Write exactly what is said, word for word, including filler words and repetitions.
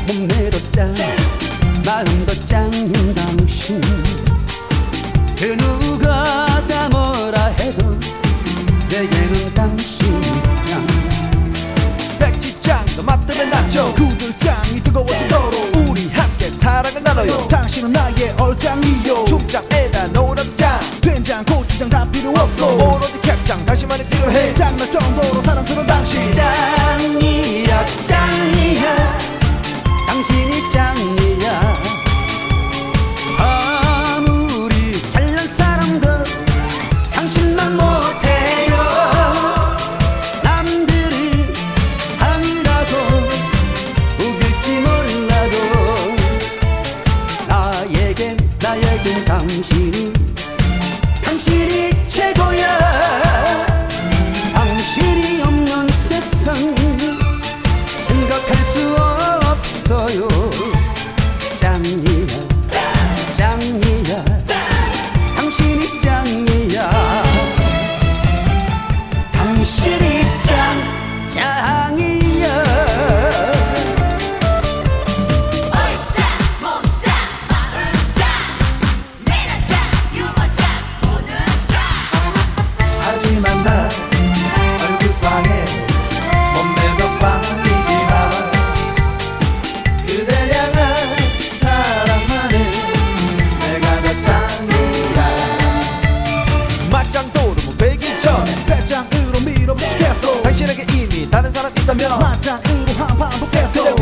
몸매도 짱 마음도 짱인 당신 그 누가 다 뭐라 해도 내게는 당신이 짱 백지짱도 맞다면 낫죠. 구들짱이 뜨거워지도록 우리 함께 사랑을 나눠요. 당신은 나의 얼짱이요. 춤장에다 노란짱 된장 고추장 다 필요 없어. 오로지 캡짱 당신만이 필요해. 짱날 정도로 사랑스러운 당신 짱이야 짱이야 당신이 짱이야 아무리 잘난 사람도 당신만 못해요 남들이 아니라고 우길지 몰라도 나에겐 나에겐 당신이 당신이 최고야 당신이 없는 세상 생각할 수 없어요 짱이야 짱이야 당신이 짱이야 당신이 짱 짱이야 얼짱 몸짱 마음짱 매력짱 유머짱 모든 짱 하지만 난 얼굴빵에 몸매도 빵이지만 그댈 향한 사랑만은 내가 더 짱이야. 맞짱 도루묵 되기 전에 배짱으로 밀어붙이겠어. 당신에게 이미 다른 사람 있다면 맞짱으로 한판 붙겠어.